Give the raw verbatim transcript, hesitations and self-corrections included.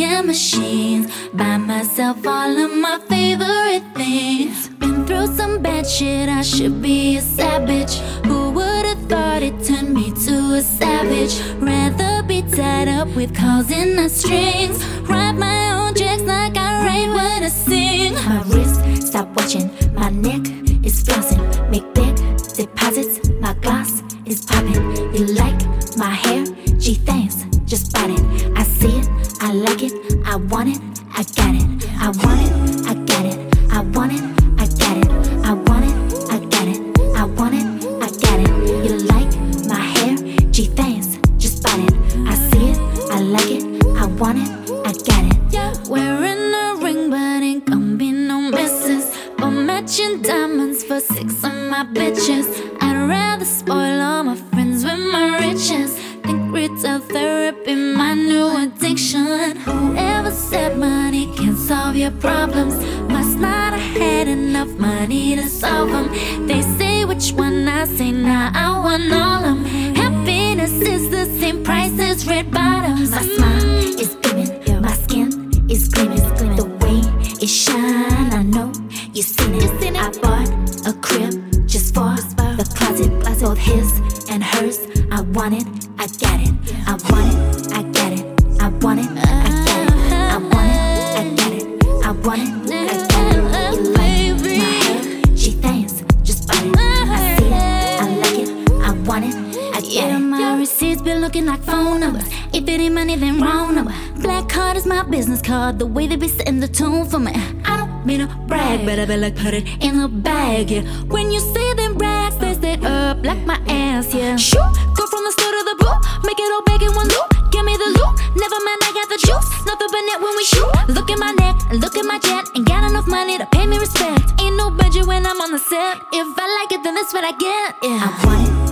and machines. Buy myself all of my favorite things. Been through some bad shit, I should be a savage. Who would've thought it turned me to a savage? Rather be tied up with calls and the strings. Write my own checks like I write when I sing. My wrist, stop watching, my neck is flossing. Make big deposits, my gloss is popping. You like my hair? Gee, thanks, just bought it. I see it, I like it, I want it, I got it. I want it, I got it, I want it, I got it. I want it, I got it, I want it, I got it. You like my hair? Gee, thanks, just bought it. I see it, I like it, I want it, I got it. Yeah, wearing a ring but ain't gon' be no misses. Or matching diamonds for six of my bitches. I'd rather spoil all my friends with my riches. Think retail therapy, my new addiction. Whoever said money can solve your problems must not have had enough money to solve them. They say which one, I say nah, I want all of them. Happiness is the same price as red bottoms. My smile is beaming, my skin is gleaming. The way it shine, I know you've seen it. I bought a crib just for the closet, both his and hers. I want it, I got it. I want it, I got it. I want it, I got it. I want it, I got it. I want it, I got it. You like my hair? Gee, thanks, just bought it. I see it, I like it. I want it, I got it. My receipts been looking like phone numbers. If it ain't money, then wrong number. Black card is my business card. The way they be setting the tune for me. I don't mean to brag, but I be like put it in the bag, yeah. When you see them rags, they stay up like my ass, yeah. Shoot, go from the store to the booth, make it all back in one loop. Give me the loot, never mind, I got the juice. Nothing but net when we shoot. Look at my neck, look at my jet. Ain't got enough money to pay me respect. Ain't no budget when I'm on the set. If I like it, then that's what I get, yeah. I want it,